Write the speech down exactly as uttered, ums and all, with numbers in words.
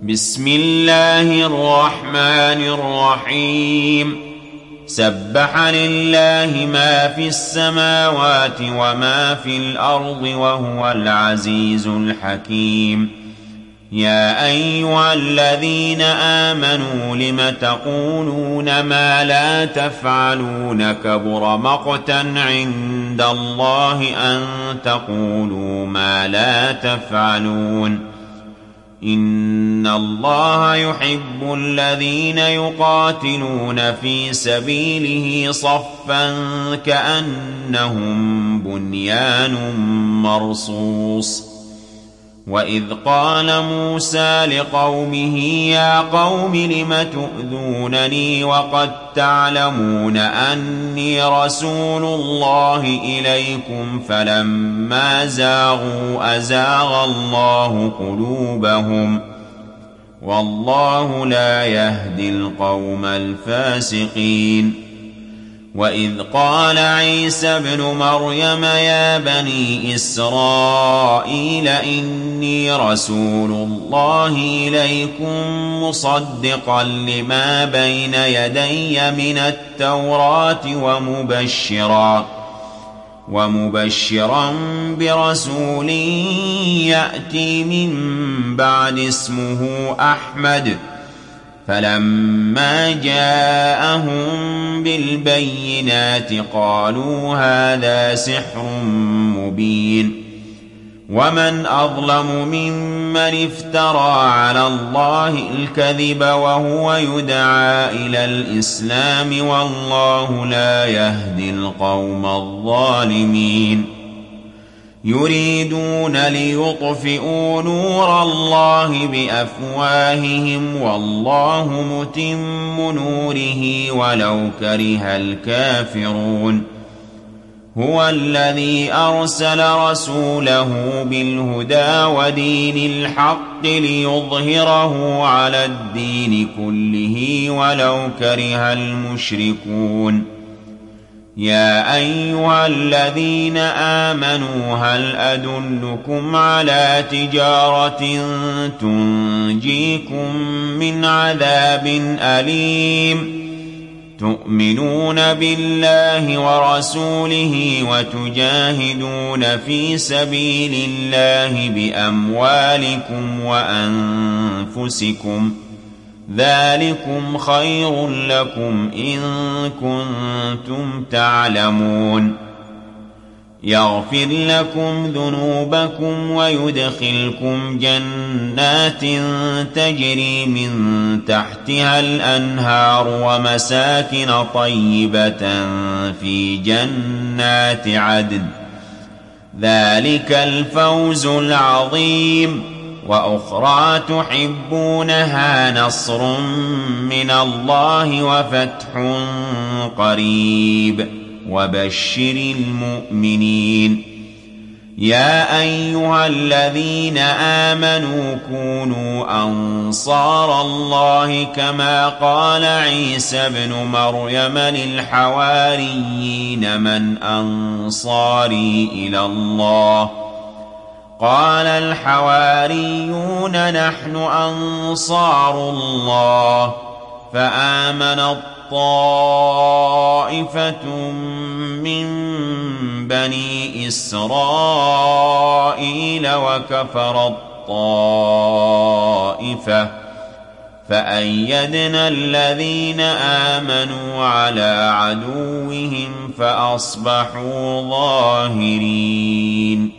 بسم الله الرحمن الرحيم سبح لله ما في السماوات وما في الأرض وهو العزيز الحكيم يا أيها الذين آمنوا لم تقولون ما لا تفعلون كبر مقتا عند الله أن تقولوا ما لا تفعلون إن الله يحب الذين يقاتلون في سبيله صفا كأنهم بنيان مرصوص وإذ قال موسى لقومه يا قوم لم تؤذونني وقد تعلمون أني رسول الله إليكم فلما زاغوا أزاغ الله قلوبهم والله لا يهدي القوم الفاسقين وإذ قال عيسى ابن مريم يا بني إسرائيل إني رسول الله إليكم مصدقا لما بين يدي من التوراة ومبشرا ومبشرا برسول يأتي من بعد اسمه أحمد فلما جاءهم بالبينات قالوا هذا سحر مبين ومن أظلم ممن افترى على الله الكذب وهو يدعى إلى الإسلام والله لا يهدي القوم الظالمين يريدون ليطفئوا نور الله بأفواههم والله متم نوره ولو كره الكافرون هو الذي أرسل رسوله بالهدى ودين الحق ليظهره على الدين كله ولو كره المشركون يا أيها الذين آمنوا هل أدلكم على تجارة تنجيكم من عذاب أليم تؤمنون بالله ورسوله وتجاهدون في سبيل الله بأموالكم وأنفسكم ذلكم خير لكم إن كنتم تعلمون يغفر لكم ذنوبكم ويدخلكم جنات تجري من تحتها الأنهار ومساكن طيبة في جنات عدن ذلك الفوز العظيم وأخرى تحبونها نصر من الله وفتح قريب وبشر المؤمنين يا أيها الذين آمنوا كونوا أنصار الله كما قال عيسى ابن مريم للحواريين من أنصاري إلى الله قال الحواريون نحن أنصار الله فآمنت طائفة من بني إسرائيل وكفرت طائفة فأيدنا الذين آمنوا على عدوهم فأصبحوا ظاهرين